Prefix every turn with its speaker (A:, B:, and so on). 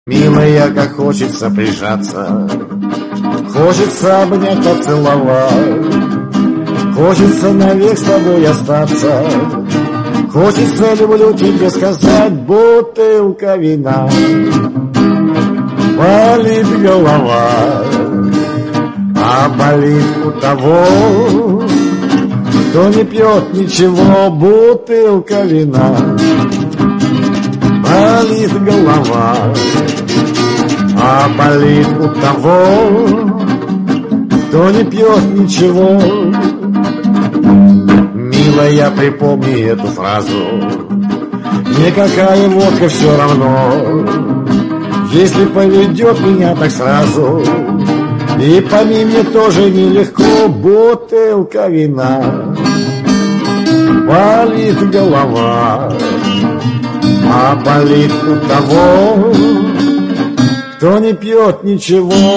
A: Милая, как хочется прижаться, хочется обнять, поцеловать, хочется навек с тобой остаться, хочется люблю тебе сказать, бутылка вина. Болит голова, а болит у того, кто не пьет ничего, бутылка вина. Болит голова, а болит у того, кто не пьет ничего. Милая, припомни эту фразу, никакая водка все равно, если поведет меня так сразу. И пойми, мне тоже нелегко, бутылка вина. Болит голова, а болит у того, кто не пьет ничего.